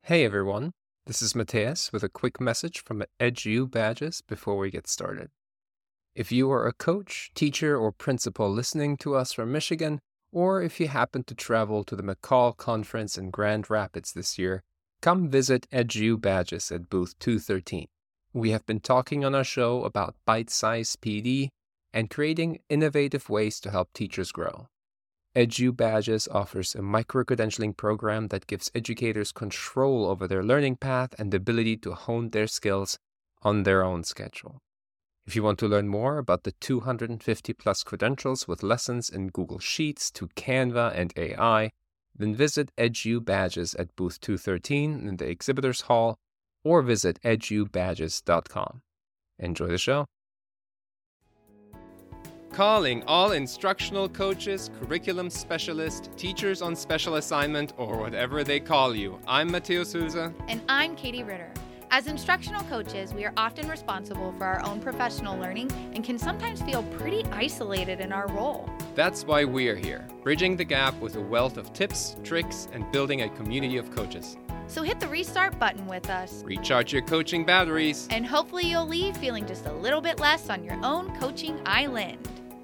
Hey everyone, this is Mateus with a quick message from EduBadges Badges before we get started. If you are a coach, teacher, or principal listening to us from Michigan, or if you happen to travel to the McCall Conference in Grand Rapids this year, come visit EduBadges Badges at booth 213. We have been talking on our show about bite-sized PD and creating innovative ways to help teachers grow. EduBadges Badges offers a micro-credentialing program that gives educators control over their learning path and the ability to hone their skills on their own schedule. If you want to learn more about the 250 plus credentials with lessons in Google Sheets to Canva and AI, then visit EduBadges Badges at booth 213 in the exhibitors hall or visit edubadges.com. Enjoy the show. Calling all instructional coaches, curriculum specialists, teachers on special assignment, or whatever they call you. I'm Matteo Souza. And I'm Katie Ritter. As instructional coaches, we are often responsible for our own professional learning and can sometimes feel pretty isolated in our role. That's why we're here, bridging the gap with a wealth of tips, tricks, and building a community of coaches. So hit the restart button with us. Recharge your coaching batteries. And hopefully you'll leave feeling just a little bit less on your own coaching island.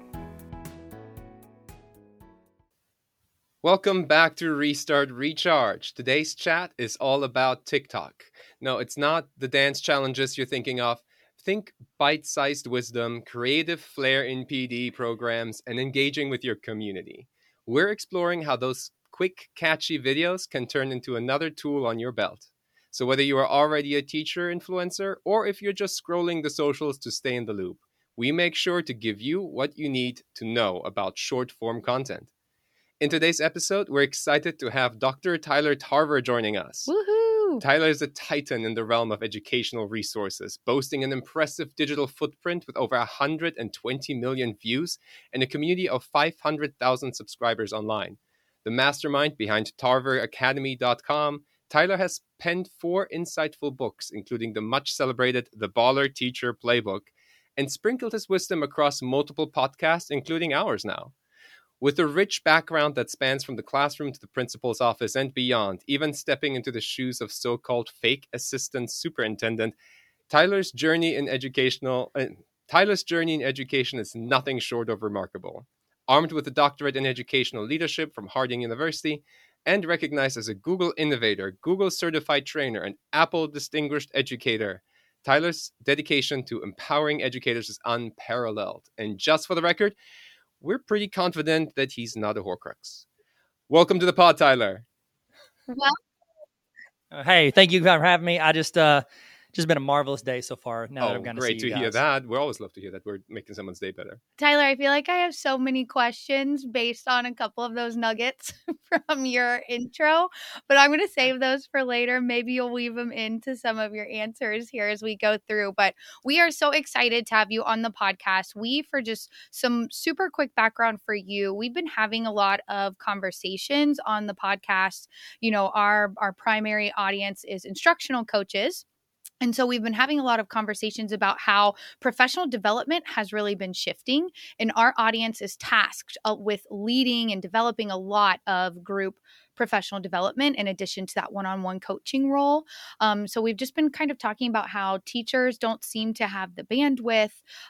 Welcome back to Restart Recharge. Today's chat is all about TikTok. No, it's not the dance challenges you're thinking of. Think bite-sized wisdom, creative flair in PD programs, and engaging with your community. We're exploring how those quick, catchy videos can turn into another tool on your belt. So whether you are already a teacher influencer or if you're just scrolling the socials to stay in the loop, we make sure to give you what you need to know about short-form content. In today's episode, we're excited to have Dr. Tyler Tarver joining us. Woohoo! Tyler is a titan in the realm of educational resources, boasting an impressive digital footprint with over 120 million views and a community of 500,000 subscribers online. The mastermind behind TarverAcademy.com, Tyler has penned 4 insightful books, including the much-celebrated The Baller Teacher Playbook, and sprinkled his wisdom across multiple podcasts, including ours now. With a rich background that spans from the classroom to the principal's office and beyond, even stepping into the shoes of so-called fake assistant superintendent, Tyler's journey in education is nothing short of remarkable. Armed with a doctorate in educational leadership from Harding University and recognized as a Google Innovator, Google Certified Trainer, and Apple Distinguished Educator, Tyler's dedication to empowering educators is unparalleled. And just for the record, we're pretty confident that he's not a Horcrux. Welcome to the pod, Tyler. Well, hey, thank you for having me. I just been a marvelous day so far. Now that I'm going to see you great to hear that. We always love to hear that we're making someone's day better. Tyler, I feel like I have so many questions based on a couple of those nuggets from your intro, but I'm going to save those for later. Maybe you'll weave them into some of your answers here as we go through, but we are so excited to have you on the podcast. For just some super quick background for you, we've been having a lot of conversations on the podcast. You know, our primary audience is instructional coaches. And so we've been having a lot of conversations about how professional development has really been shifting, and our audience is tasked with leading and developing a lot of group professional development in addition to that one-on-one coaching role. So we've just been kind of talking about how teachers don't seem to have the bandwidth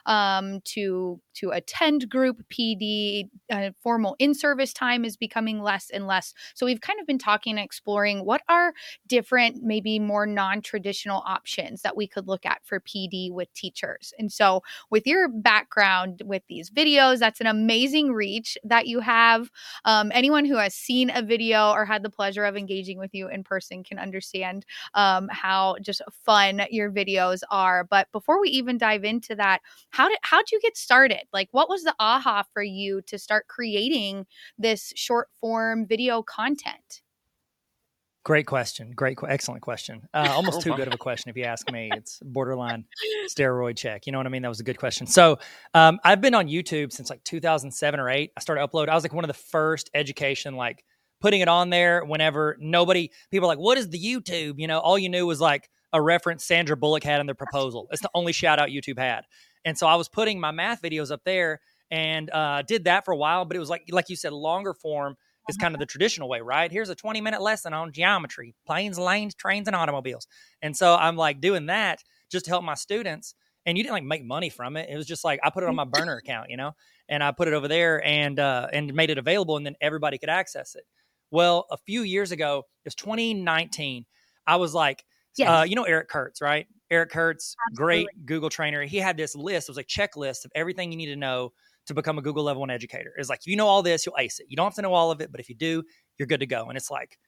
to attend group PD. Formal in-service time is becoming less and less. So we've kind of been talking and exploring what are different, maybe more non-traditional options that we could look at for PD with teachers. And so with your background with these videos, that's an amazing reach that you have. Anyone who has seen a video or had the pleasure of engaging with you in person can understand how just fun your videos are. But before we even dive into that, how'd you get started? Like, what was the aha for you to start creating this short form video content? Great question. Excellent question. Almost too good of a question if you ask me. It's borderline steroid check. You know what I mean? That was a good question. So I've been on YouTube since like 2007 or 8. I started uploading. I was like one of the first education, like putting it on there whenever people are like, what is the YouTube? You know, all you knew was like a reference Sandra Bullock had in their proposal. It's the only shout out YouTube had. And so I was putting my math videos up there and did that for a while, but it was like you said, longer form. is kind of the traditional way, right? Here's a 20-minute lesson on geometry, planes, lanes, trains, and automobiles. And so I'm like doing that just to help my students. And you didn't like make money from it. It was just like I put it on my burner account, and I put it over there and made it available, and then everybody could access it. Well, a few years ago, it was 2019. I was like, Yes. Eric Kurtz, right? Eric Kurtz, Absolutely. great Google trainer. He had this list. It was a checklist of everything you need to know to become a Google level 1 educator. It's like, if you know all this, you'll ace it. You don't have to know all of it, but if you do, you're good to go. And it's like,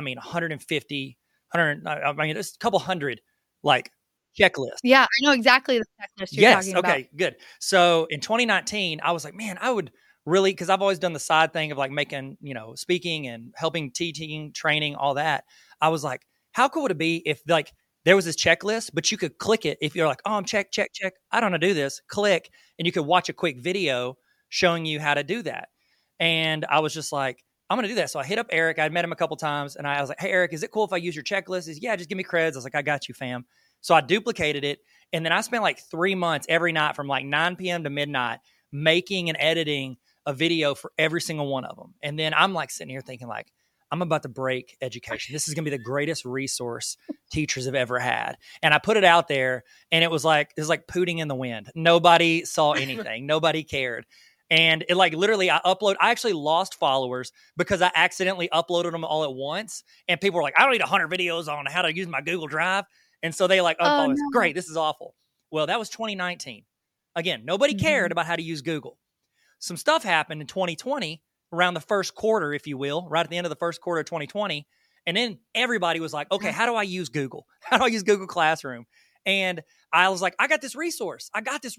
150, 100, there's a couple hundred like checklist. Yeah, I know exactly the checklist you're talking about. Okay, good. So in 2019, I was like, man, I would really, because I've always done the side thing of like making, speaking and helping teaching, training, all that. I was like, how cool would it be if like there was this checklist, but you could click it if you're like, oh, I'm check. I don't know how to do this. Click, and you could watch a quick video showing you how to do that. And I was just like, I'm going to do that. So I hit up Eric. I'd met him a couple times, and I was like, hey, Eric, is it cool if I use your checklist? He's, yeah, just give me creds. I was like, I got you, fam. So I duplicated it. And then I spent like 3 months every night from like 9 p.m. to midnight making and editing a video for every single one of them. And then I'm like sitting here thinking like, I'm about to break education. This is going to be the greatest resource teachers have ever had. And I put it out there, and it was like pooting in the wind. Nobody saw anything. Nobody cared. And it like literally I actually lost followers because I accidentally uploaded them all at once. And people were like, I don't need 100 videos on how to use my Google Drive. And so they like unfollowed us. Great, this is awful. Well, that was 2019. Again, nobody cared about how to use Google. Some stuff happened in 2020 around the first quarter, if you will, right at the end of the first quarter of 2020. And then everybody was like, okay, how do I use Google? How do I use Google Classroom? And I was like, I got this resource.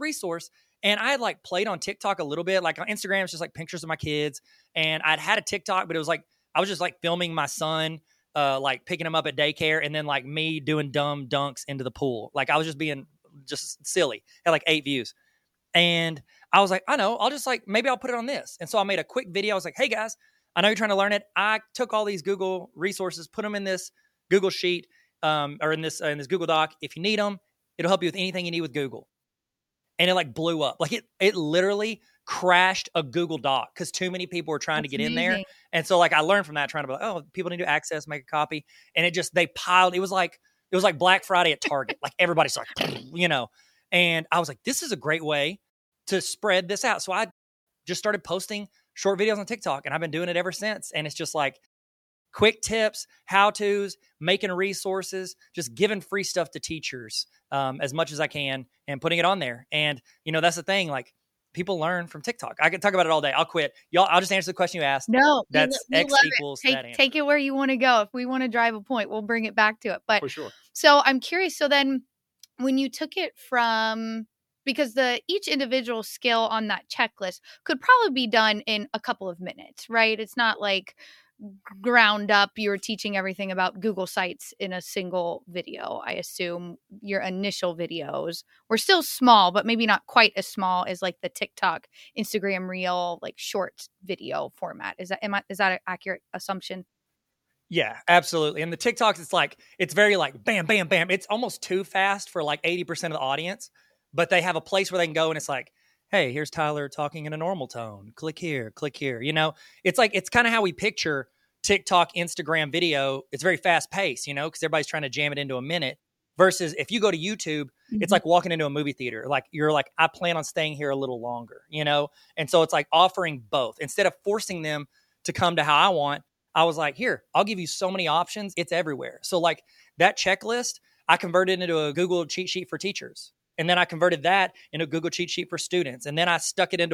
And I had like played on TikTok a little bit. Like on Instagram, it's just like pictures of my kids. And I'd had a TikTok, but it was like, I was just like filming my son, like picking him up at daycare, and then like me doing dumb dunks into the pool. Like I was just being just silly. Had like 8 views. And I was like, I know, I'll just like, maybe I'll put it on this. And so I made a quick video. I was like, hey guys, I know you're trying to learn it. I took all these Google resources, put them in this Google sheet, or in this Google Doc. If you need them, it'll help you with anything you need with Google. And it like blew up. Like it literally crashed a Google Doc because too many people were trying to get in there. And so like I learned from that, trying to be like, oh, people need to access, make a copy. And they piled, it was like Black Friday at Target. Like everybody's like, and I was like, this is a great way to spread this out. So I just started posting short videos on TikTok, and I've been doing it ever since. And it's just like quick tips, how-tos, making resources, just giving free stuff to teachers as much as I can and putting it on there. And, that's the thing. Like people learn from TikTok. I could talk about it all day. I'll quit. Y'all, I'll just answer the question you asked. No, that's X equals that answer. Take it where you want to go. If we want to drive a point, we'll bring it back to it. But for sure. So I'm curious. So then when you took it from, because each individual skill on that checklist could probably be done in a couple of minutes, right? It's not like ground up, you're teaching everything about Google Sites in a single video. I assume your initial videos were still small, but maybe not quite as small as like the TikTok, Instagram Reel, like short video format. Is that an accurate assumption? Yeah, absolutely. And the TikToks, it's very like bam, bam, bam. It's almost too fast for like 80% of the audience, but they have a place where they can go and it's like, hey, here's Tyler talking in a normal tone. Click here, click here. It's kind of how we picture TikTok, Instagram video. It's very fast paced, because everybody's trying to jam it into a minute. Versus if you go to YouTube, it's like walking into a movie theater. Like you're like, I plan on staying here a little longer, And so it's like offering both instead of forcing them to come to how I want. I was like, here, I'll give you so many options. It's everywhere. So like that checklist, I converted into a Google cheat sheet for teachers. And then I converted that into a Google cheat sheet for students. And then I stuck it into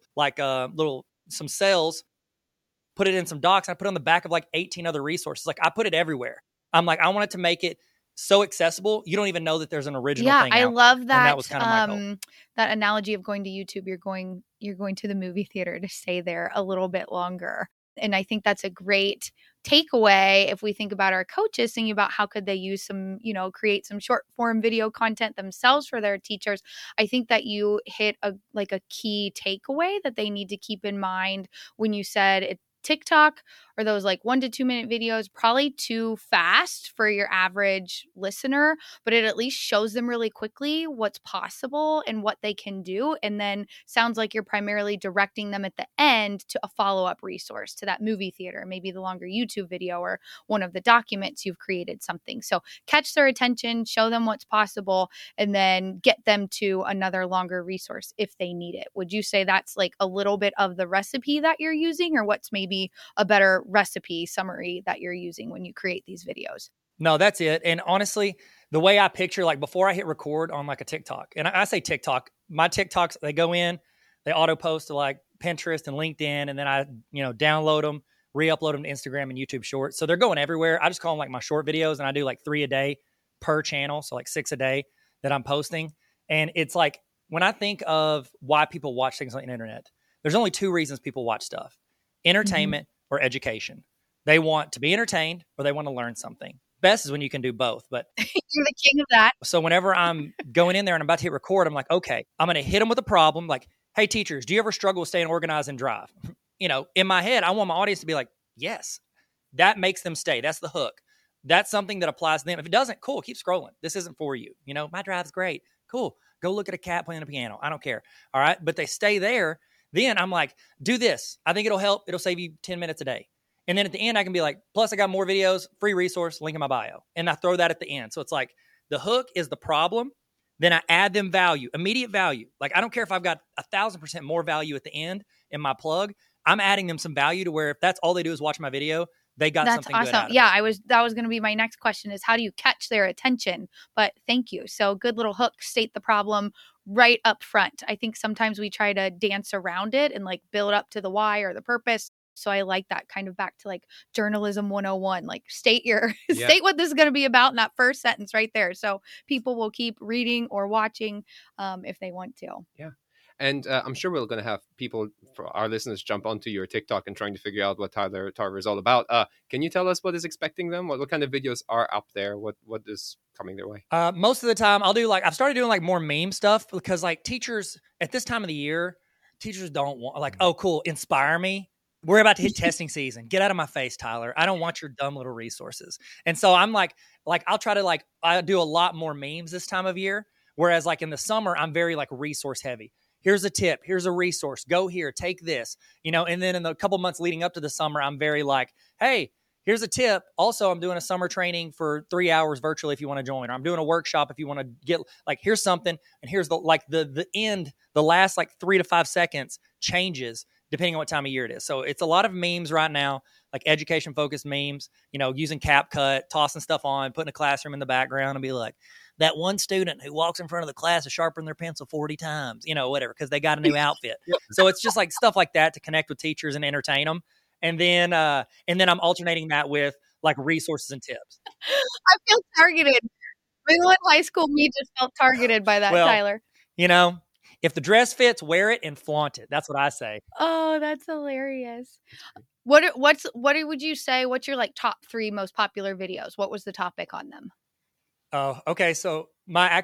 some cells, put it in some docs, and I put it on the back of like 18 other resources. Like I put it everywhere. I'm like, I wanted to make it so accessible. You don't even know that there's an original thing out I love there. that. And that was kind of my goal. That analogy of going to YouTube, you're going to the movie theater to stay there a little bit longer. And I think that's a great takeaway if we think about our coaches, thinking about how could they use some, create some short form video content themselves for their teachers. I think that you hit a key takeaway that they need to keep in mind when you said TikTok or those like 1 to 2 minute videos, probably too fast for your average listener, but it at least shows them really quickly what's possible and what they can do. And then sounds like you're primarily directing them at the end to a follow-up resource, to that movie theater, maybe the longer YouTube video or one of the documents you've created, something. So catch their attention, show them what's possible, and then get them to another longer resource if they need it. Would you say that's like a little bit of the recipe that you're using, or what's maybe a better recipe summary that you're using when you create these videos? No, that's it. And honestly, the way I picture, like before I hit record on like a TikTok, and I say TikTok, my TikToks, they go in, they auto post to like Pinterest and LinkedIn, and then I, download them, re-upload them to Instagram and YouTube Shorts. So they're going everywhere. I just call them like my short videos, and I do like 3 a day per channel. So like 6 a day that I'm posting. And it's like, when I think of why people watch things on the internet, there's only 2 reasons people watch stuff: entertainment or education. They want to be entertained or they want to learn something. Best is when you can do both. But You're the king of that. so whenever I'm going in there and I'm about to hit record, I'm like, okay, I'm going to hit them with a problem. Like, hey, teachers, do you ever struggle with staying organized and drive? In my head, I want my audience to be like, yes, that makes them stay. That's the hook. That's something that applies to them. If it doesn't, cool, keep scrolling. This isn't for you. My drive's great. Cool. Go look at a cat playing a piano. I don't care. All right. But they stay there. Then I'm like, do this. I think it'll help. It'll save you 10 minutes a day. And then at the end, I can be like, plus I got more videos, free resource, link in my bio. And I throw that at the end. So it's like the hook is the problem. Then I add them value, immediate value. Like, I don't care if I've got 1,000% more value at the end in my plug. I'm adding them some value to where if that's all they do is watch my video, they got something awesome. Good out of yeah, it. that was going to be my next question, is how do you catch their attention? But thank you. So good little hook, state the problem right up front. I think sometimes we try to dance around it and like build up to the why or the purpose. So I like that, kind of back to like journalism 101, like state what this is going to be about in that first sentence right there. So people will keep reading or watching if they want to. Yeah. And I'm sure we're going to have people, for our listeners, jump onto your TikTok and trying to figure out what Tyler Tarver is all about. Can you tell us what is expecting them? What kind of videos are up there? What is coming their way? Most of the time I'll do I've started doing like more meme stuff, because like teachers at this time of the year, teachers don't want like, oh, cool, inspire me. We're about to hit testing season. Get out of my face, Tyler. I don't want your dumb little resources. And so I'm like I'll try to I do a lot more memes this time of year. Whereas like in the summer, I'm very like resource heavy. Here's a tip. Here's a resource. Go here. Take this. And then in the couple months leading up to the summer, I'm very like, hey, here's a tip. Also, I'm doing a summer training for 3 hours virtually if you want to join. Or I'm doing a workshop if you want to get here's something. And here's the end, the last 3 to 5 seconds changes depending on what time of year it is. So it's a lot of memes right now, like education focused memes, using CapCut, tossing stuff on, putting a classroom in the background and be like, that one student who walks in front of the class to sharpen their pencil 40 times, whatever, because they got a new outfit. So it's just like stuff like that to connect with teachers and entertain them. And then I'm alternating that with like resources and tips. I feel targeted. Middle and high school me just felt targeted by that, Tyler. If the dress fits, wear it and flaunt it. That's what I say. Oh, that's hilarious. What would you say? What's your top 3 most popular videos? What was the topic on them? Oh, okay. So my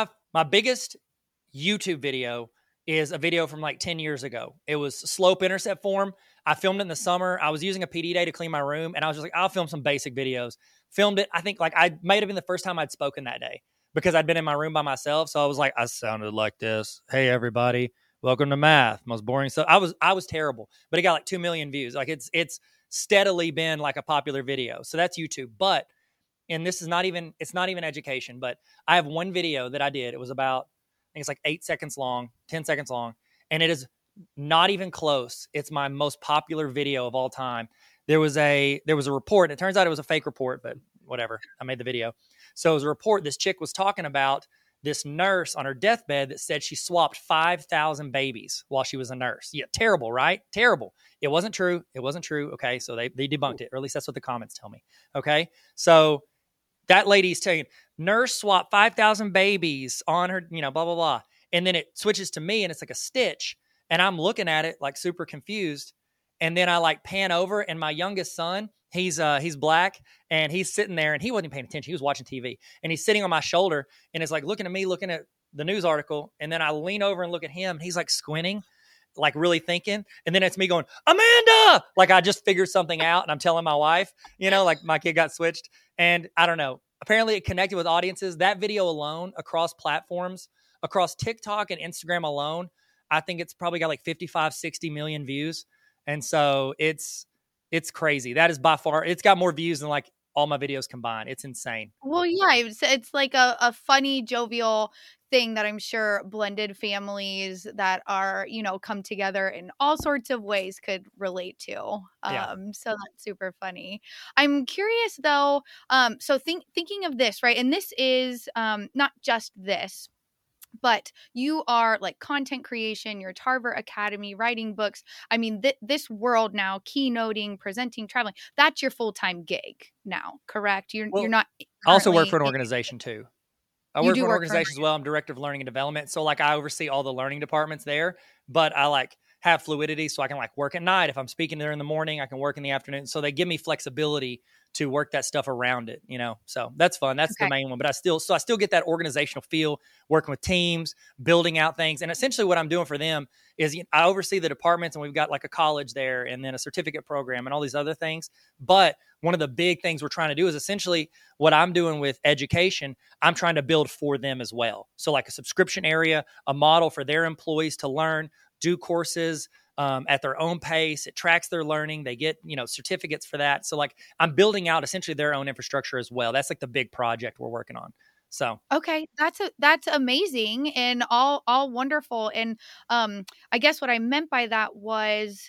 biggest YouTube video is a video from 10 years ago. It was slope intercept form. I filmed it in the summer. I was using a PD day to clean my room, and I was just like, I'll film some basic videos. Filmed it. I think I might have been the first time I'd spoken that day, because I'd been in my room by myself. So I was like, I sounded like this. Hey, everybody. Welcome to math. Most boring stuff. I was terrible, but it got 2 million views. It's steadily been a popular video. So that's YouTube. But, and it's not even education, but I have one video that I did. It was about, I think it's 8 seconds long, 10 seconds long. And it is not even close. It's my most popular video of all time. There was a report. And it turns out it was a fake report, but whatever. I made the video. So it was a report. This chick was talking about this nurse on her deathbed that said she swapped 5,000 babies while she was a nurse. Yeah, terrible, right? Terrible. It wasn't true. Okay, so they debunked it, or at least that's what the comments tell me. Okay, so that lady's telling nurse swapped 5,000 babies on her, blah, blah, blah. And then it switches to me and it's like a stitch. And I'm looking at it super confused. And then I pan over, and my youngest son, he's black, and he's sitting there, and he wasn't paying attention. He was watching TV, and he's sitting on my shoulder, and it's looking at me, looking at the news article. And then I lean over and look at him, and he's squinting. like really thinking. And then it's me going, Amanda, like I just figured something out and I'm telling my wife, like my kid got switched. And I don't know, apparently it connected with audiences. That video alone across platforms, across TikTok and Instagram alone, I think it's probably got like 55, 60 million views. And so it's crazy. That is by far, it's got more views than like all my videos combined. It's insane. Well, yeah, it's like a funny, jovial thing that I'm sure blended families that are, come together in all sorts of ways could relate to. So that's super funny. I'm curious though. So thinking of this, right? And this is not just this, but you are like content creation, your Tarver Academy, writing books. I mean, this world now, keynoting, presenting, traveling, that's your full-time gig now, correct? You're not. I also work for an organization too. I work for an work organization as well. I'm director of learning and development. So like I oversee all the learning departments there, but I like have fluidity. So I can like work at night. If I'm speaking there in the morning, I can work in the afternoon. So they give me flexibility to work that stuff around it, so that's fun. That's the main one, but I still get that organizational feel, working with teams, building out things. And essentially what I'm doing for them is I oversee the departments, and we've got like a college there and then a certificate program and all these other things. But one of the big things we're trying to do is essentially what I'm doing with education, I'm trying to build for them as well. So like a subscription area, a model for their employees to learn, do courses, at their own pace. It tracks their learning. They get, certificates for that. So like I'm building out essentially their own infrastructure as well. That's like the big project we're working on. So, okay, that's amazing and all wonderful. And I guess what I meant by that was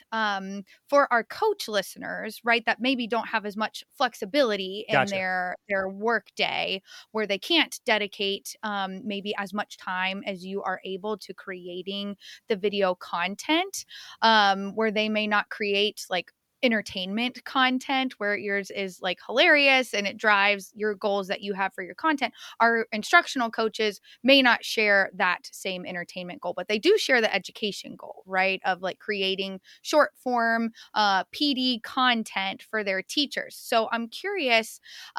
for our coach listeners, right, that maybe don't have as much flexibility in their work day, where they can't dedicate maybe as much time as you are able to creating the video content, where they may not create like entertainment content where yours is like hilarious and it drives your goals that you have for your content. Our instructional coaches may not share that same entertainment goal, but they do share the education goal, right? Of like creating short form PD content for their teachers. So I'm curious,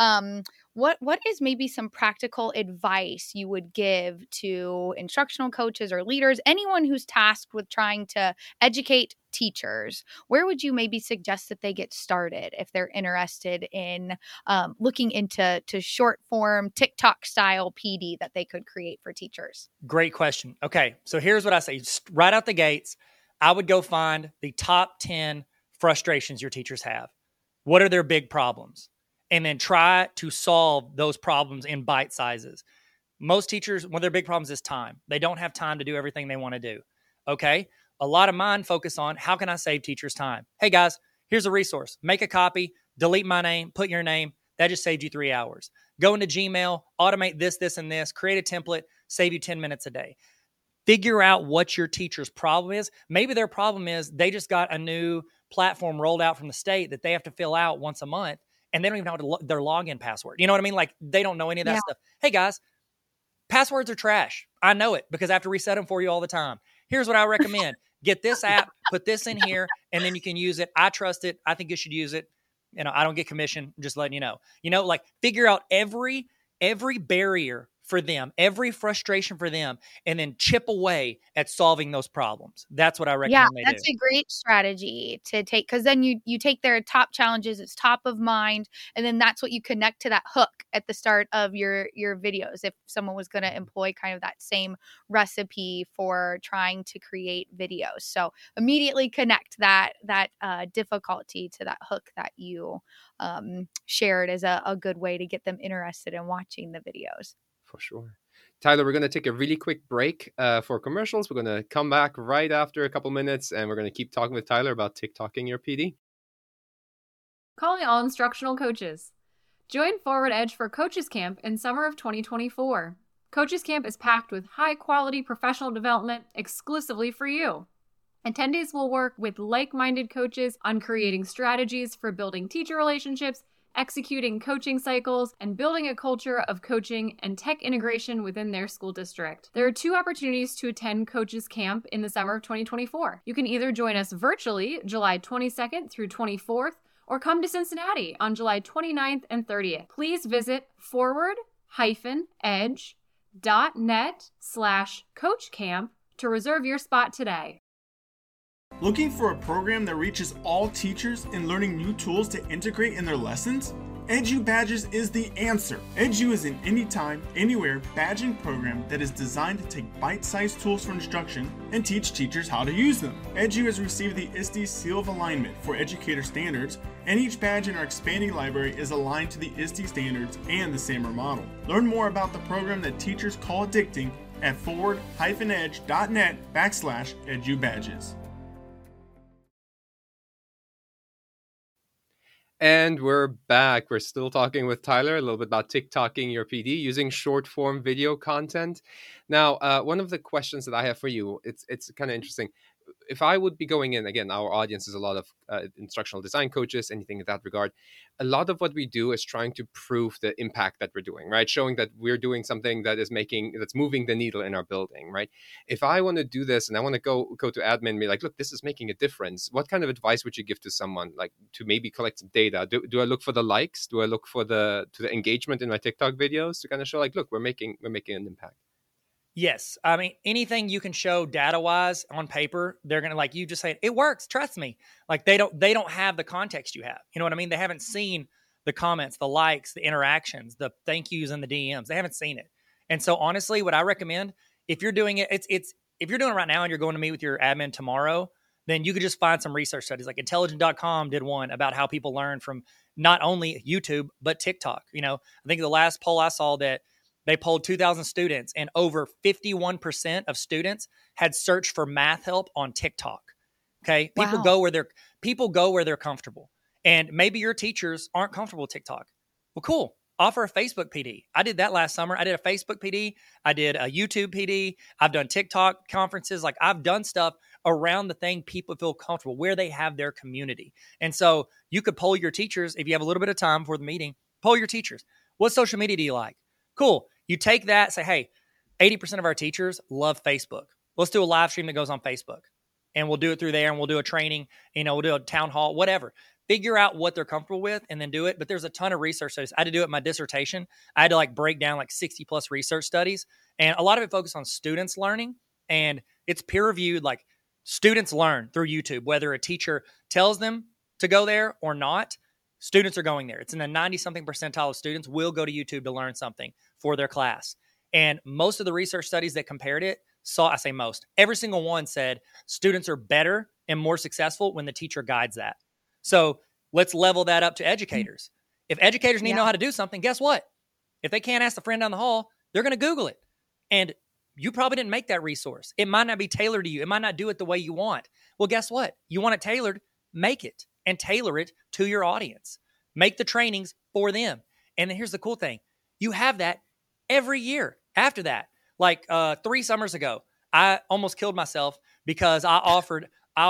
what is maybe some practical advice you would give to instructional coaches or leaders, anyone who's tasked with trying to educate teachers? Where would you maybe suggest that they get started if they're interested in looking into short form TikTok style PD that they could create for teachers? Great question. Okay, so here's what I say. Right out the gates, I would go find the top 10 frustrations your teachers have. What are their big problems? And then try to solve those problems in bite sizes. Most teachers, one of their big problems is time. They don't have time to do everything they want to do. Okay. A lot of mine focus on how can I save teachers time? Hey guys, here's a resource. Make a copy, delete my name, put your name. That just saved you 3 hours. Go into Gmail, automate this, this, and this, create a template, save you 10 minutes a day. Figure out what your teacher's problem is. Maybe their problem is they just got a new platform rolled out from the state that they have to fill out once a month. And they don't even know their login password. You know what I mean? Like they don't know any of that stuff. Hey guys, passwords are trash. I know it because I have to reset them for you all the time. Here's what I recommend. Get this app, put this in here, and then you can use it. I trust it. I think you should use it. I don't get commission. I'm just letting you know. Like figure out every barrier for them, every frustration for them, and then chip away at solving those problems. That's what I recommend they do. Yeah, that's a great strategy to take, because then you take their top challenges, it's top of mind, and then that's what you connect to that hook at the start of your videos. If someone was going to employ kind of that same recipe for trying to create videos. So immediately connect that difficulty to that hook that you shared as a good way to get them interested in watching the videos. For sure. Tyler, we're going to take a really quick break for commercials. We're going to come back right after a couple minutes, and we're going to keep talking with Tyler about TikToking your PD. Calling all instructional coaches. Join Forward Edge for Coaches Camp in summer of 2024. Coaches Camp is packed with high-quality professional development exclusively for you. Attendees will work with like-minded coaches on creating strategies for building teacher relationships, executing coaching cycles, and building a culture of coaching and tech integration within their school district. There are 2 opportunities to attend Coaches Camp in the summer of 2024. You can either join us virtually July 22nd through 24th, or come to Cincinnati on July 29th and 30th. Please visit forward-edge.net/coachcamp to reserve your spot today. Looking for a program that reaches all teachers and learning new tools to integrate in their lessons? Edu Badges is the answer. Edu is an anytime, anywhere badging program that is designed to take bite-sized tools for instruction and teach teachers how to use them. Edu has received the ISTE Seal of Alignment for educator standards, and each badge in our expanding library is aligned to the ISTE standards and the SAMR model. Learn more about the program that teachers call addicting at forward-edge.net/edubadges. And we're back. We're still talking with Tyler a little bit about TikToking your PD using short form video content. Now, one of the questions that I have for you, it's kind of interesting. If I would be going in, again, our audience is a lot of instructional design coaches, anything in that regard. A lot of what we do is trying to prove the impact that we're doing, right? Showing that we're doing something that's moving the needle in our building, right? If I want to do this and I want to go to admin and be like, look, this is making a difference. What kind of advice would you give to someone, like to maybe collect some data? Do I look for the likes? Do I look for the engagement in my TikTok videos to kind of show like, look, we're making an impact? Yes. I mean, anything you can show data-wise on paper, they're going to, like you just say, it works. Trust me. Like they don't have the context you have. You know what I mean? They haven't seen the comments, the likes, the interactions, the thank yous and the DMs. They haven't seen it. And so honestly, what I recommend, if you're doing it, if you're doing it right now and you're going to meet with your admin tomorrow, then you could just find some research studies. Like Intelligent.com did one about how people learn from not only YouTube, but TikTok. You know, I think the last poll I saw that they polled 2,000 students, and over 51% of students had searched for math help on TikTok. Okay, people go where they're comfortable, and maybe your teachers aren't comfortable with TikTok. Well, cool. Offer a Facebook PD. I did that last summer. I did a Facebook PD. I did a YouTube PD. I've done TikTok conferences. Like I've done stuff around the thing people feel comfortable, where they have their community. And so you could poll your teachers if you have a little bit of time before the meeting. Poll your teachers. What social media do you like? Cool. You take that, say, hey, 80% of our teachers love Facebook. Let's do a live stream that goes on Facebook. And we'll do it through there, and we'll do a training, we'll do a town hall, whatever. Figure out what they're comfortable with and then do it. But there's a ton of research studies. I had to do it in my dissertation. I had to break down 60 plus research studies. And a lot of it focused on students learning. And it's peer reviewed, students learn through YouTube, whether a teacher tells them to go there or not. Students are going there. It's in the 90-something percentile of students will go to YouTube to learn something for their class. And most of the research studies that compared it every single one said students are better and more successful when the teacher guides that. So let's level that up to educators. If educators need to know how to do something, guess what? If they can't ask a friend down the hall, they're going to Google it. And you probably didn't make that resource. It might not be tailored to you. It might not do it the way you want. Well, guess what? You want it tailored, make it and tailor it to your audience. Make the trainings for them. And then here's the cool thing. You have that every year after that. 3 summers ago, I almost killed myself because I offered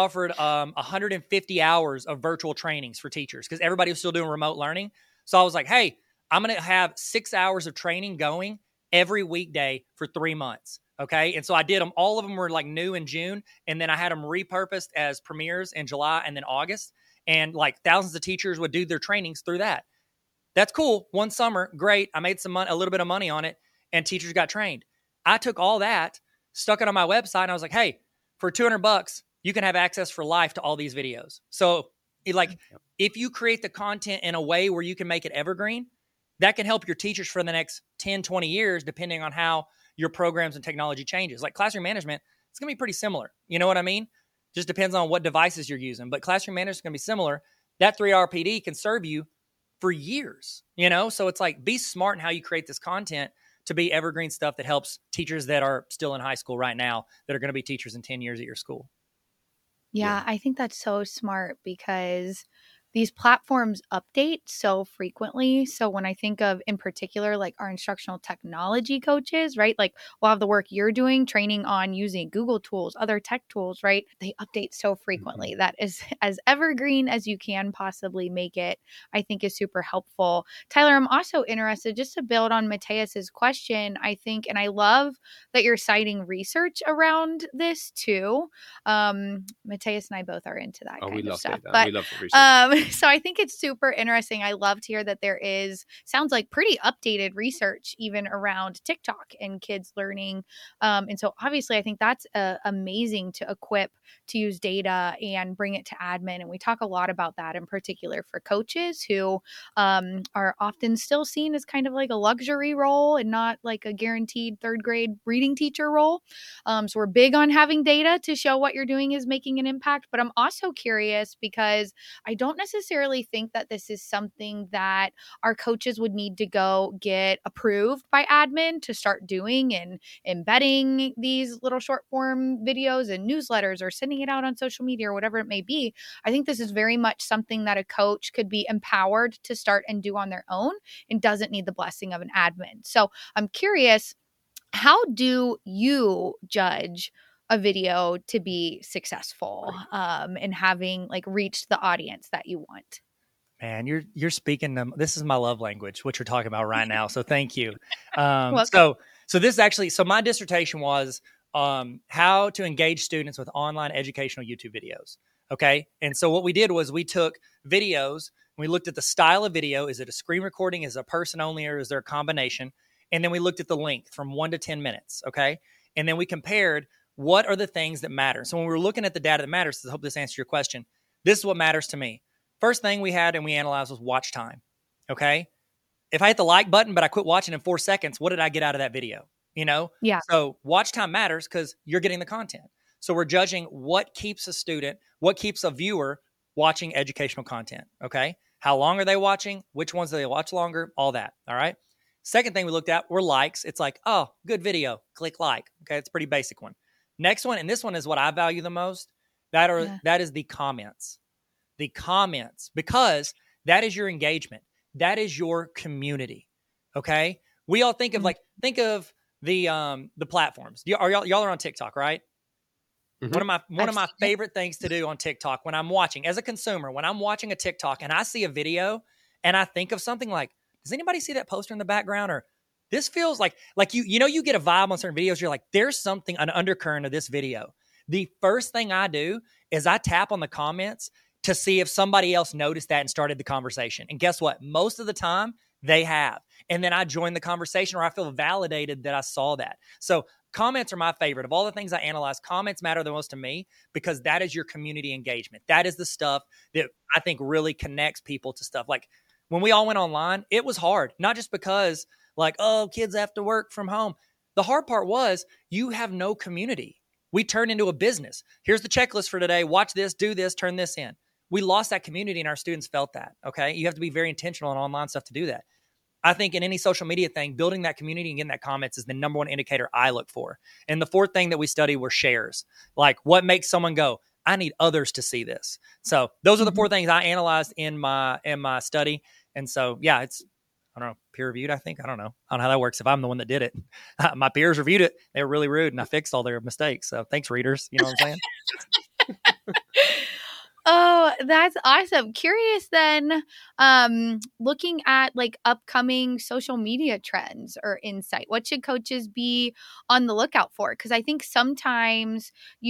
150 hours of virtual trainings for teachers because everybody was still doing remote learning. So I was like, hey, I'm going to have 6 hours of training going every weekday for 3 months. Okay. And so I did them. All of them were new in June. And then I had them repurposed as premieres in July and then August. And thousands of teachers would do their trainings through that. That's cool. One summer, great. I made a little bit of money on it, and teachers got trained. I took all that, stuck it on my website, and I was like, hey, for $200, you can have access for life to all these videos. So if you create the content in a way where you can make it evergreen, that can help your teachers for the next 10, 20 years, depending on how your programs and technology changes. Like classroom management, it's going to be pretty similar. You know what I mean? Just depends on what devices you're using. But classroom management is going to be similar. That 3-hour PD can serve you for years, So it's be smart in how you create this content to be evergreen stuff that helps teachers that are still in high school right now that are going to be teachers in 10 years at your school. Yeah, I think that's so smart because these platforms update so frequently. So when I think of, in particular, our instructional technology coaches, right? We'll have the work you're doing, training on using Google tools, other tech tools, right? They update so frequently. That is as evergreen as you can possibly make it, I think is super helpful. Tyler, I'm also interested, just to build on Mateus's question, I think, and I love that you're citing research around this too. Mateus and I both are into that kind of stuff. We love the research. So I think it's super interesting. I love to hear that there sounds like pretty updated research even around TikTok and kids learning. And so obviously I think that's amazing to equip to use data and bring it to admin. And we talk a lot about that in particular for coaches who are often still seen as kind of like a luxury role and not like a guaranteed third grade reading teacher role. So we're big on having data to show what you're doing is making an impact. But I'm also curious because I don't necessarily think that this is something that our coaches would need to go get approved by admin to start doing and embedding these little short form videos and newsletters or sending it out on social media or whatever it may be. I think this is very much something that a coach could be empowered to start and do on their own and doesn't need the blessing of an admin. So I'm curious, how do you judge a video to be successful and having like reached the audience that you want? Man, you're speaking them. This is my love language, what you're talking about right now. So thank you. So this is actually, so my dissertation was how to engage students with online educational YouTube videos. Okay. And so what we did was we took videos, we looked at the style of video. Is it a screen recording? Is it a person only, or is there a combination? And then we looked at the length from 1 to 10 minutes. Okay. And then we compared what are the things that matter. So when we were looking at the data that matters, I hope this answers your question. This is what matters to me. First thing we had and we analyzed was watch time. Okay. If I hit the like button, but I quit watching in 4 seconds, what did I get out of that video? You know? Yeah. So watch time matters because you're getting the content. So we're judging what keeps a student, what keeps a viewer watching educational content. Okay. How long are they watching? Which ones do they watch longer? All that. All right. Second thing we looked at were likes. It's like, oh, good video. Click like. Okay. It's a pretty basic one. Next one, and this one is what I value the most. That is the comments. The comments, because that is your engagement. That is your community. Okay. We all think of the platforms. Y'all are on TikTok, right? Mm-hmm. One of my favorite things to do on TikTok when I'm watching as a consumer, when I'm watching a TikTok and I see a video and I think of something like, does anybody see that poster in the background? Or this feels like you get a vibe on certain videos. You're like, there's an undercurrent of this video. The first thing I do is I tap on the comments to see if somebody else noticed that and started the conversation. And guess what? Most of the time they have. And then I join the conversation or I feel validated that I saw that. So comments are my favorite. Of all the things I analyze, comments matter the most to me because that is your community engagement. That is the stuff that I think really connects people to stuff. Like when we all went online, it was hard. Not just because like, oh, kids have to work from home. The hard part was you have no community. We turned into a business. Here's the checklist for today. Watch this, do this, turn this in. We lost that community and our students felt that, okay? You have to be very intentional on online stuff to do that. I think in any social media thing, building that community and getting that comments is the number one indicator I look for. And the fourth thing that we study were shares. Like what makes someone go, I need others to see this. So those are the four things I analyzed in my study. And so, yeah, it's, I don't know, peer reviewed, I think. I don't know how that works if I'm the one that did it. My peers reviewed it. They were really rude and I fixed all their mistakes. So thanks, readers. You know what I'm saying? Oh, that's awesome. Curious then, looking at like upcoming social media trends or insight, what should coaches be on the lookout for? Because I think sometimes,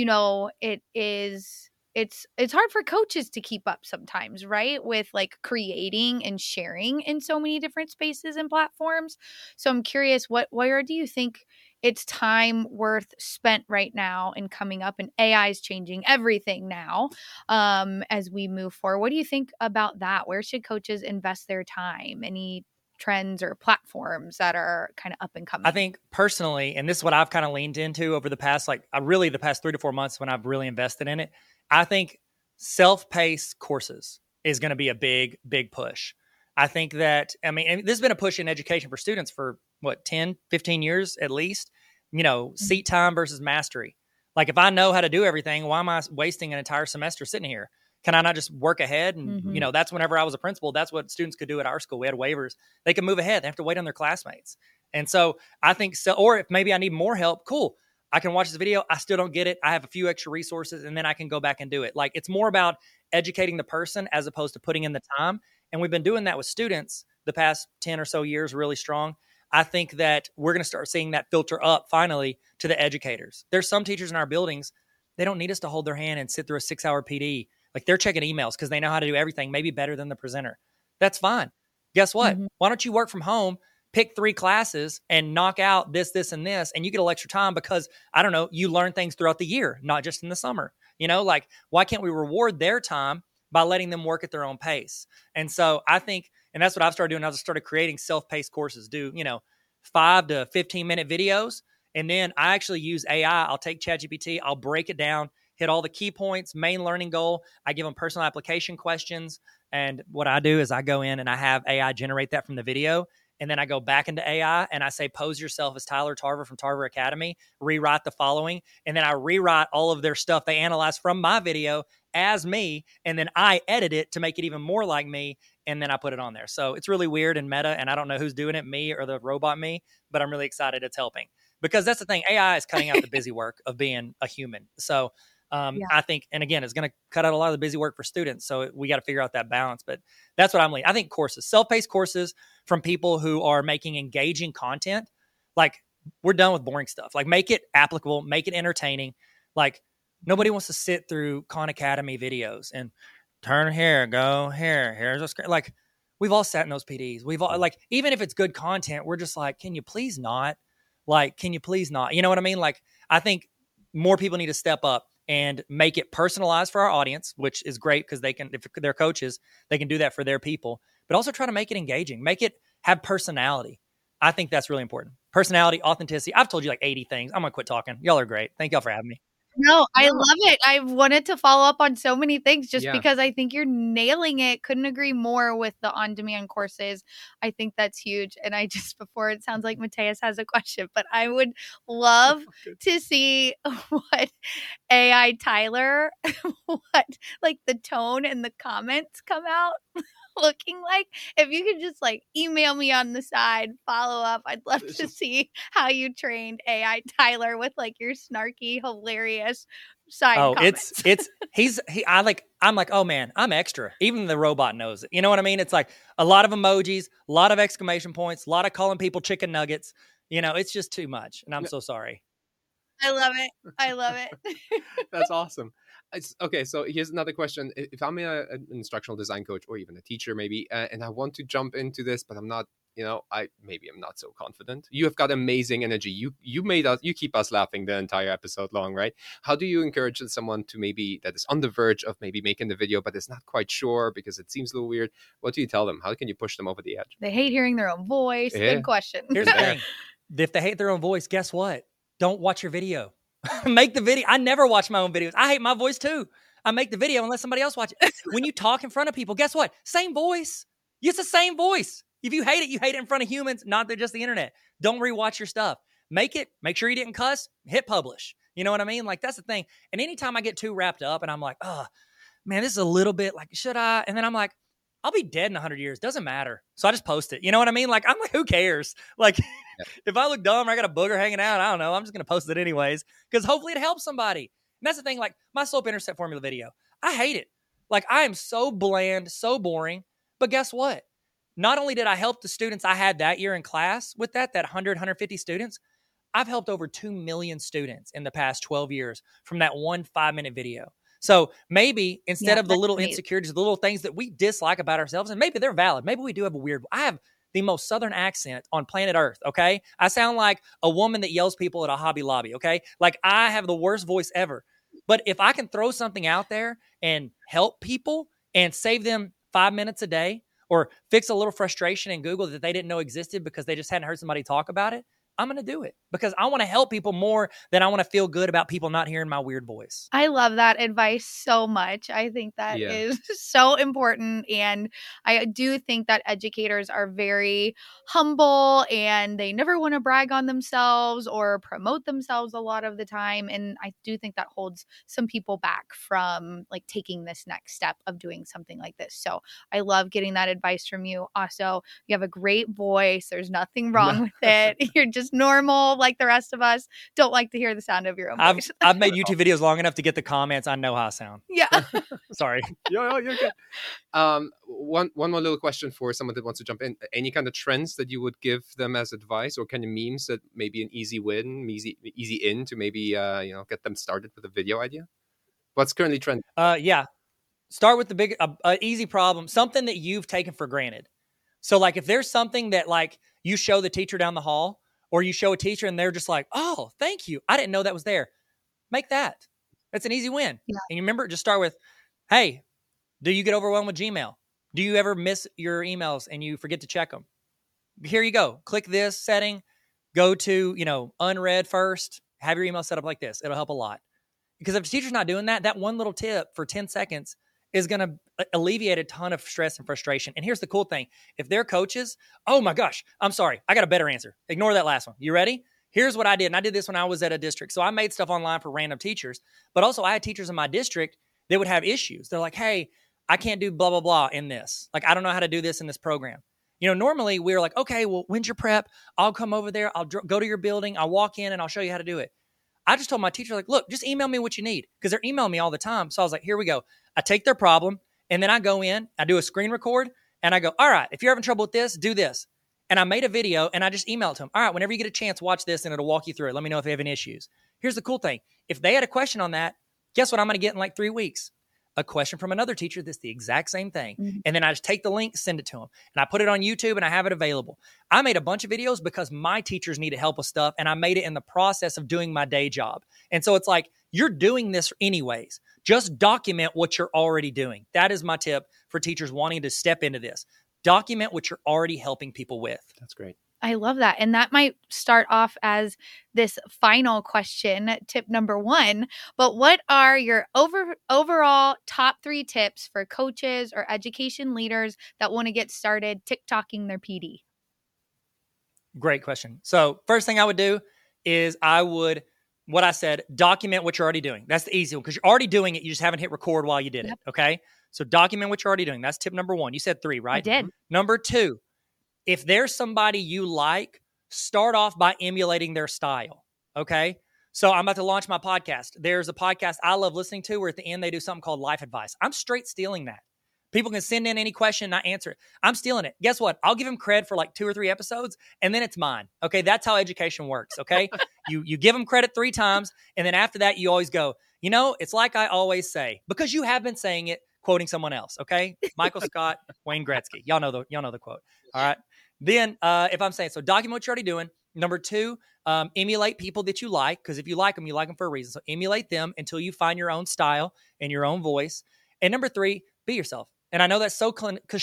it's hard for coaches to keep up sometimes, right? With like creating and sharing in so many different spaces and platforms. So I'm curious, where do you think it's time worth spent right now and coming up, and AI is changing everything now as we move forward? What do you think about that? Where should coaches invest their time? Any trends or platforms that are kind of up and coming? I think personally, and this is what I've kind of leaned into over the past, the past 3 to 4 months when I've really invested in it. I think self-paced courses is going to be a big, big push. I think that, this has been a push in education for students for 10, 15 years at least, seat time versus mastery. Like if I know how to do everything, why am I wasting an entire semester sitting here? Can I not just work ahead? And, that's whenever I was a principal, that's what students could do at our school. We had waivers. They could move ahead. They have to wait on their classmates. And so I think or if maybe I need more help, cool. I can watch this video. I still don't get it. I have a few extra resources and then I can go back and do it. Like it's more about educating the person as opposed to putting in the time. And we've been doing that with students the past 10 or so years, really strong. I think that we're going to start seeing that filter up finally to the educators. There's some teachers in our buildings, they don't need us to hold their hand and sit through a 6-hour PD. Like they're checking emails because they know how to do everything, maybe better than the presenter. That's fine. Guess what? Mm-hmm. Why don't you work from home, pick 3 classes and knock out this, and this, and you get a little extra time because, I don't know, you learn things throughout the year, not just in the summer. You know, like, why can't we reward their time by letting them work at their own pace? And so I think, and that's what I've started doing. I started creating self-paced courses, do, 5 to 15-minute videos. And then I actually use AI. I'll take ChatGPT, I'll break it down, hit all the key points, main learning goal. I give them personal application questions. And what I do is I go in and I have AI generate that from the video. And then I go back into AI and I say, pose yourself as Tyler Tarver from Tarver Academy, rewrite the following. And then I rewrite all of their stuff they analyze from my video as me. And then I edit it to make it even more like me. And then I put it on there. So it's really weird and meta. And I don't know who's doing it, me or the robot me, but I'm really excited it's helping. Because that's the thing, AI is cutting out the busy work of being a human. So I think, and again, it's going to cut out a lot of the busy work for students. So we got to figure out that balance. But that's what I'm leaning. I think courses, self-paced courses from people who are making engaging content. Like, we're done with boring stuff. Like, make it applicable, make it entertaining. Like, nobody wants to sit through Khan Academy videos and turn here, go here, here's a screen. Like, we've all sat in those PDs. We've all, like, even if it's good content, we're just like, can you please not? Like, can you please not? You know what I mean? Like, I think more people need to step up and make it personalized for our audience, which is great because they can, if they're coaches, they can do that for their people, but also try to make it engaging, make it have personality. I think that's really important. Personality, authenticity. I've told you like 80 things. I'm going to quit talking. Y'all are great. Thank y'all for having me. No, I love it. I wanted to follow up on so many things just because I think you're nailing it. Couldn't agree more with the on-demand courses. I think that's huge. And I just, before it sounds like Mateus has a question, but I would love to see what AI Tyler, what like the tone and the comments come out looking like. If you could just like email me on the side, follow up. I'd love to see how you trained AI Tyler with like your snarky, hilarious side comments. I'm like, oh man, I'm extra. Even the robot knows it. You know what I mean? It's like a lot of emojis, a lot of exclamation points, a lot of calling people chicken nuggets. It's just too much. And I'm so sorry. I love it. I love it. That's awesome. Okay, so here's another question. If I'm an instructional design coach or even a teacher maybe, and I want to jump into this, but I'm not, I'm not so confident. You have got amazing energy. You keep us laughing the entire episode long, right? How do you encourage someone to maybe that is on the verge of maybe making the video, but is not quite sure because it seems a little weird? What do you tell them? How can you push them over the edge? They hate hearing their own voice. Yeah. Good question. Here's the thing. If they hate their own voice, guess what? Don't watch your video. Make the video. I never watch my own videos. I hate my voice too. I make the video unless somebody else watches it. When you talk in front of people, guess what? Same voice. It's the same voice. If you hate it in front of humans, not just the internet. Don't rewatch your stuff. Make sure you didn't cuss, hit publish. You know what I mean? Like, that's the thing. And anytime I get too wrapped up and I'm like, oh man, this is a little bit like, should I? And then I'm like, I'll be dead in 100 years. Doesn't matter. So I just post it. You know what I mean? Like, I'm like, who cares? Like, if I look dumb or I got a booger hanging out, I don't know. I'm just going to post it anyways because hopefully it helps somebody. And that's the thing. Like, my slope-intercept formula video, I hate it. Like, I am so bland, so boring. But guess what? Not only did I help the students I had that year in class with that 100, 150 students, I've helped over 2 million students in the past 12 years from that one 5-minute video. So maybe instead of the little insecurities, the little things that we dislike about ourselves, and maybe they're valid. Maybe we do have I have the most Southern accent on planet Earth, okay? I sound like a woman that yells people at a Hobby Lobby, okay? Like, I have the worst voice ever. But if I can throw something out there and help people and save them 5 minutes a day or fix a little frustration in Google that they didn't know existed because they just hadn't heard somebody talk about it, I'm going to do it because I want to help people more than I want to feel good about people not hearing my weird voice. I love that advice so much. I think that is so important. And I do think that educators are very humble and they never want to brag on themselves or promote themselves a lot of the time. And I do think that holds some people back from like taking this next step of doing something like this. So I love getting that advice from you. Also, you have a great voice. There's nothing wrong with it. You're just normal like the rest of us. Don't like to hear the sound of your own voice. I've made YouTube videos long enough to get the comments. I know how I sound. Yeah. Sorry. You're good. One more little question for someone that wants to jump in. Any kind of trends that you would give them as advice, or kind of memes that maybe an easy win, easy in to maybe get them started with a video idea? What's currently trending? Yeah. start with the big, easy problem, something that you've taken for granted. So like if there's something that like you show the teacher down the hall, or you show a teacher and they're just like, oh, thank you, I didn't know that was there. Make that. That's an easy win. Yeah. And you remember, just start with, hey, do you get overwhelmed with Gmail? Do you ever miss your emails and you forget to check them? Here you go. Click this setting, go to, unread first, have your email set up like this. It'll help a lot. Because if the teacher's not doing that, that one little tip for 10 seconds is going to alleviate a ton of stress and frustration. And here's the cool thing. If they're coaches, oh my gosh, I'm sorry, I got a better answer. Ignore that last one. You ready? Here's what I did. And I did this when I was at a district. So I made stuff online for random teachers, but also I had teachers in my district that would have issues. They're like, hey, I can't do blah, blah, blah in this. Like, I don't know how to do this in this program. Normally we're like, okay, well, when's your prep? I'll come over there. I'll go to your building. I'll walk in and I'll show you how to do it. I just told my teacher, like, look, just email me what you need, because they're emailing me all the time. So I was like, here we go. I take their problem and then I go in, I do a screen record and I go, all right, if you're having trouble with this, do this. And I made a video and I just emailed it to them. All right, whenever you get a chance, watch this and it'll walk you through it. Let me know if you have any issues. Here's the cool thing. If they had a question on that, guess what I'm going to get in like 3 weeks? A question from another teacher that's the exact same thing. Mm-hmm. And then I just take the link, send it to them. And I put it on YouTube and I have it available. I made a bunch of videos because my teachers needed help with stuff. And I made it in the process of doing my day job. And so it's like, you're doing this anyways. Just document what you're already doing. That is my tip for teachers wanting to step into this. Document what you're already helping people with. That's great. I love that. And that might start off as this final question, tip number 1. But what are your overall top 3 tips for coaches or education leaders that want to get started TikToking their PD? Great question. So first thing I would do is what I said, document what you're already doing. That's the easy one, because you're already doing it. You just haven't hit record while you did it. Okay. So document what you're already doing. That's tip number 1. You said 3, right? I did. Number 2, if there's somebody you like, start off by emulating their style, okay? So I'm about to launch my podcast. There's a podcast I love listening to where at the end they do something called life advice. I'm straight stealing that. People can send in any question and I answer it. I'm stealing it. Guess what? I'll give them credit for like 2 or 3 episodes and then it's mine, okay? That's how education works, okay? You give them credit 3 times and then after that you always go, it's like I always say, because you have been saying it, quoting someone else, okay? Michael Scott, Wayne Gretzky. Y'all know the quote, all right? Then if I'm saying, so document what you're already doing. Number 2, emulate people that you like, because if you like them for a reason. So emulate them until you find your own style and your own voice. And number 3, be yourself. And I know that's so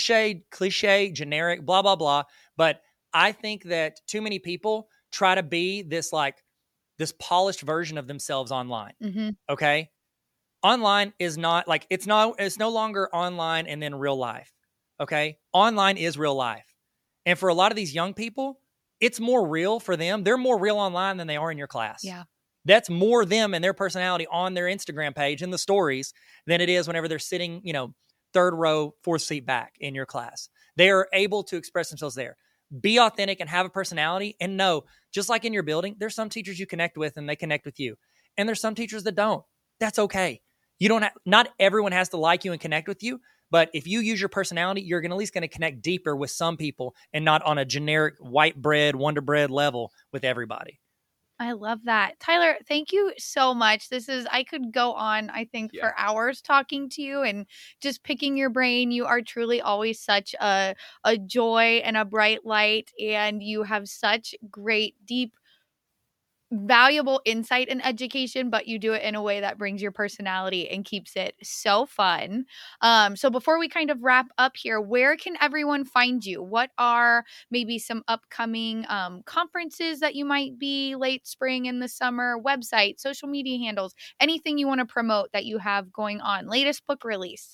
cliche, generic, blah, blah, blah. But I think that too many people try to be this polished version of themselves online. Mm-hmm. Okay. Online is not like, it's no longer online and then real life. Okay. Online is real life. And for a lot of these young people, it's more real for them. They're more real online than they are in your class. Yeah. That's more them and their personality on their Instagram page and the stories than it is whenever they're sitting, 3rd row, 4th seat back in your class. They are able to express themselves there. Be authentic and have a personality. And know, just like in your building, there's some teachers you connect with and they connect with you. And there's some teachers that don't. That's okay. Not everyone has to like you and connect with you. But if you use your personality, you're at least going to connect deeper with some people and not on a generic white bread, Wonder Bread level with everybody. I love that. Tyler, thank you so much. I could go on, I think, for hours talking to you and just picking your brain. You are truly always such a joy and a bright light, and you have such great, deep, valuable insight in education, but you do it in a way that brings your personality and keeps it so fun. So before we kind of wrap up here, where can everyone find you? What are maybe some upcoming conferences that you might be late spring in the summer, website, social media handles, anything you want to promote that you have going on, latest book release?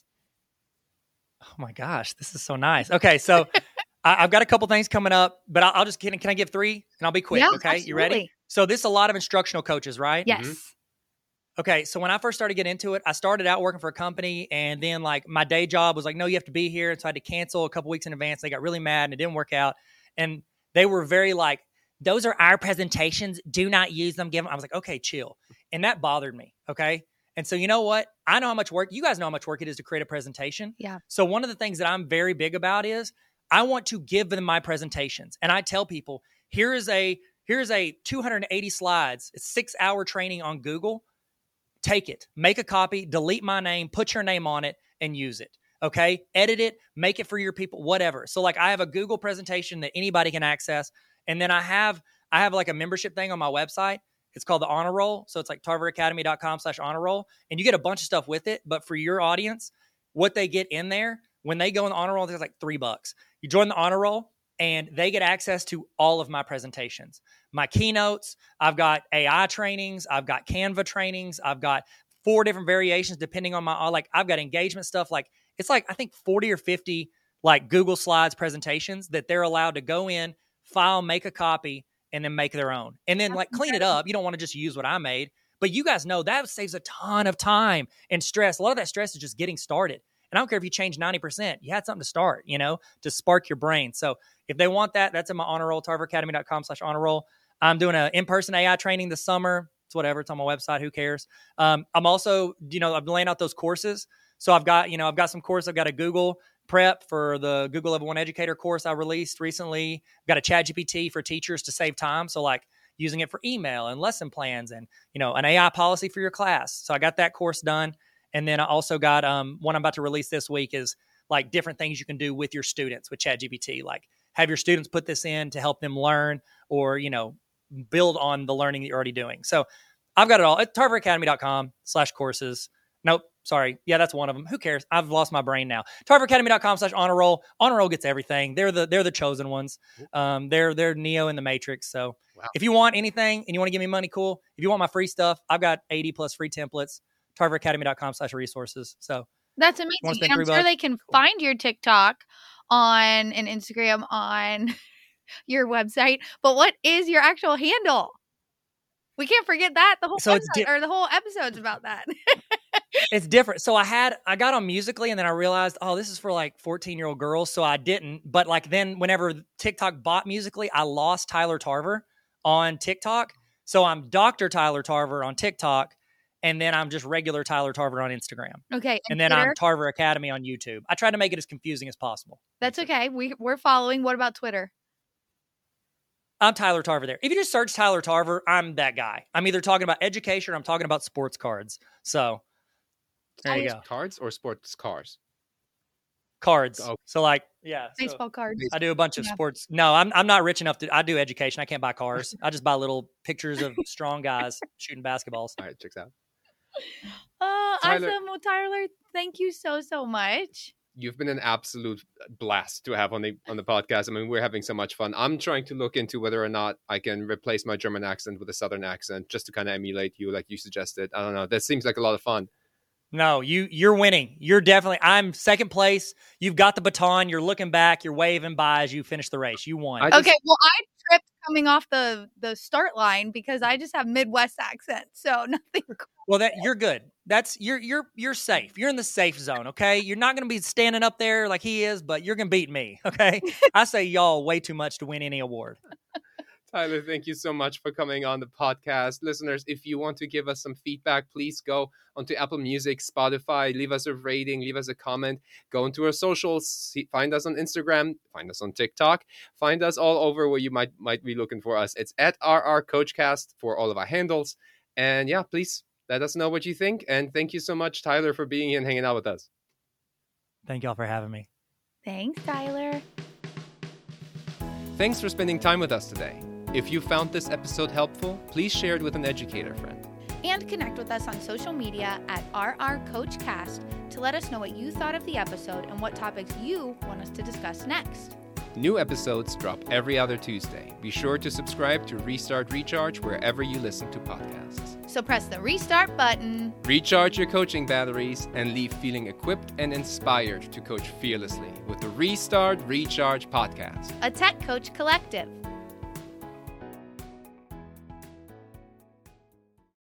Oh my gosh, this is so nice. Okay, so I've got a couple things coming up, but I'll just, can I give 3 and I'll be quick? Yeah, okay, absolutely. You ready? So this is a lot of instructional coaches, right? Yes. Mm-hmm. Okay, so when I first started getting into it, I started out working for a company and then like my day job was like, no, you have to be here. And so I had to cancel a couple weeks in advance. They got really mad and it didn't work out. And they were very like, those are our presentations. Do not use them. Give them. I was like, okay, chill. And that bothered me. Okay. And so you know what? I know how much work, you guys know how much work it is to create a presentation. Yeah. So one of the things that I'm very big about is I want to give them my presentations. And I tell people, here's a 280 slides. It's 6-hour training on Google. Take it, make a copy, delete my name, put your name on it, and use it. Okay. Edit it, make it for your people, whatever. So like I have a Google presentation that anybody can access. And then I have like a membership thing on my website. It's called the Honor Roll. So it's like tarveracademy.com/honor roll. And you get a bunch of stuff with it. But for your audience, what they get in there, when they go in the Honor Roll, there's like $3. You join the Honor Roll and they get access to all of my presentations, my keynotes. I've got AI trainings. I've got Canva trainings. I've got 4 different variations depending on I've got engagement stuff. Like it's like, I think 40 or 50 like Google Slides presentations that they're allowed to go in, file, make a copy, and then make their own. And then like clean it up. You don't want to just use what I made, but you guys know that saves a ton of time and stress. A lot of that stress is just getting started. And I don't care if you change 90%, you had something to start, to spark your brain. So if they want that, that's in my Honor Roll, tarveracademy.com/honor roll. I'm doing an in-person AI training this summer. It's whatever. It's on my website. Who cares? I'm also, I'm laying out those courses. So I've got some course. I've got a Google prep for the Google Level 1 Educator course I released recently. I've got a ChatGPT for teachers to save time. So like using it for email and lesson plans and, an AI policy for your class. So I got that course done. And then I also got one I'm about to release this week is like different things you can do with your students with ChatGPT. Like have your students put this in to help them learn or, build on the learning that you're already doing. So I've got it all at tarveracademy.com/courses. Nope. Sorry. Yeah, that's one of them. Who cares? I've lost my brain now. tarveracademy.com/honor roll. Honor Roll gets everything. They're the chosen ones. They're Neo in the Matrix. So If you want anything and you want to give me money, cool. If you want my free stuff, I've got 80 plus free templates. tarveracademy.com/resources. So that's amazing. And I'm sure they can find your TikTok on and Instagram on your website. But what is your actual handle? We can't forget that. The whole the whole episode's about that. It's different. So I got on Musical.ly and then I realized, this is for like 14-year-old girls. So I didn't. But like then whenever TikTok bought Musical.ly, I lost Tyler Tarver on TikTok. So I'm Dr. Tyler Tarver on TikTok. And then I'm just regular Tyler Tarver on Instagram. Okay. And then I'm Tarver Academy on YouTube. I try to make it as confusing as possible. That's okay. We're following. What about Twitter? I'm Tyler Tarver there. If you just search Tyler Tarver, I'm that guy. I'm either talking about education or I'm talking about sports cards. So there you go. Cards or sports cars? Cards. Oh. So like, baseball cards. I do a bunch of sports. No, I'm not rich enough I do education. I can't buy cars. I just buy little pictures of strong guys shooting basketballs. All right, checks out. Tyler. Awesome. Well, Tyler, thank you so much. You've been an absolute blast to have on the podcast. I mean, we're having so much fun. I'm trying to look into whether or not I can replace my German accent with a Southern accent just to kind of emulate you like you suggested. I don't know. That seems like a lot of fun. No, you're winning. You're definitely, I'm second place. You've got the baton. You're looking back. You're waving by as you finish the race. You won. Okay. Well, I tripped coming off the start line because I just have Midwest accent. So nothing cool. Well, you're good. That's you're safe. You're in the safe zone. Okay. You're not going to be standing up there like he is, but you're going to beat me. Okay. I say y'all way too much to win any award. Tyler, thank you so much for coming on the podcast. Listeners, if you want to give us some feedback, please go onto Apple Music, Spotify, leave us a rating, leave us a comment, go into our socials, find us on Instagram, find us on TikTok, find us all over where you might be looking for us. It's at @RRCoachcast for all of our handles. And yeah, please let us know what you think. And thank you so much, Tyler, for being here and hanging out with us. Thank y'all for having me. Thanks, Tyler. Thanks for spending time with us today. If you found this episode helpful, please share it with an educator friend. And connect with us on social media at RRCoachcast to let us know what you thought of the episode and what topics you want us to discuss next. New episodes drop every other Tuesday. Be sure to subscribe to Restart Recharge wherever you listen to podcasts. So press the restart button, recharge your coaching batteries, and leave feeling equipped and inspired to coach fearlessly with the Restart Recharge podcast, a Tech Coach collective.